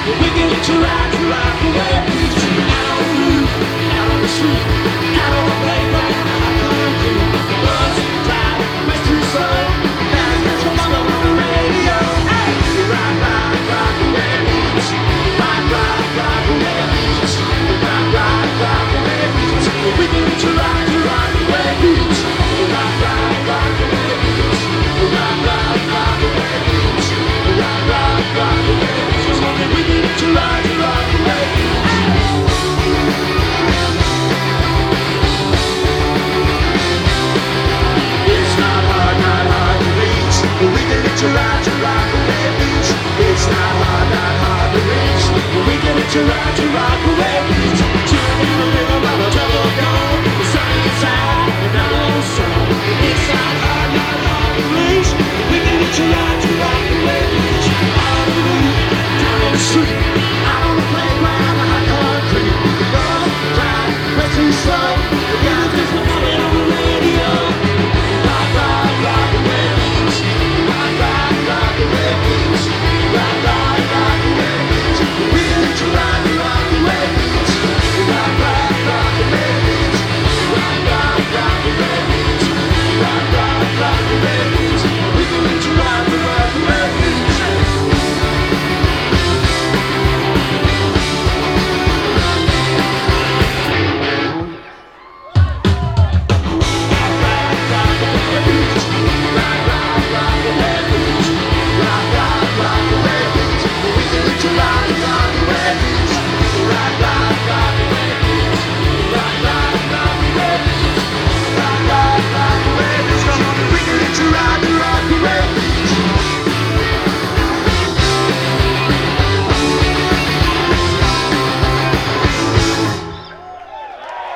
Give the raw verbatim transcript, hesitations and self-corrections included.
We can get you right to rock away. Out on the roof, out on the street, out on the playground. I come to buzz, tide, west to soul. That's what's on the radio. Hey, rock, rock, rock away. Rock, rock, rock away. Rock, rock, rock away. We can get you right to rock away. Rock, rock, rock away. Rock, rock, rock away. Rock, rock, rock away. We can get you right to rock away. It's not hard, not hard to reach. We can get you right to rock away. It's not hard, not hard to reach. We can get you right to rock away. Turn in the rhythm of a double dawn. The sun inside, another song. It's not hard, not hard to reach. We can get you right to rock away.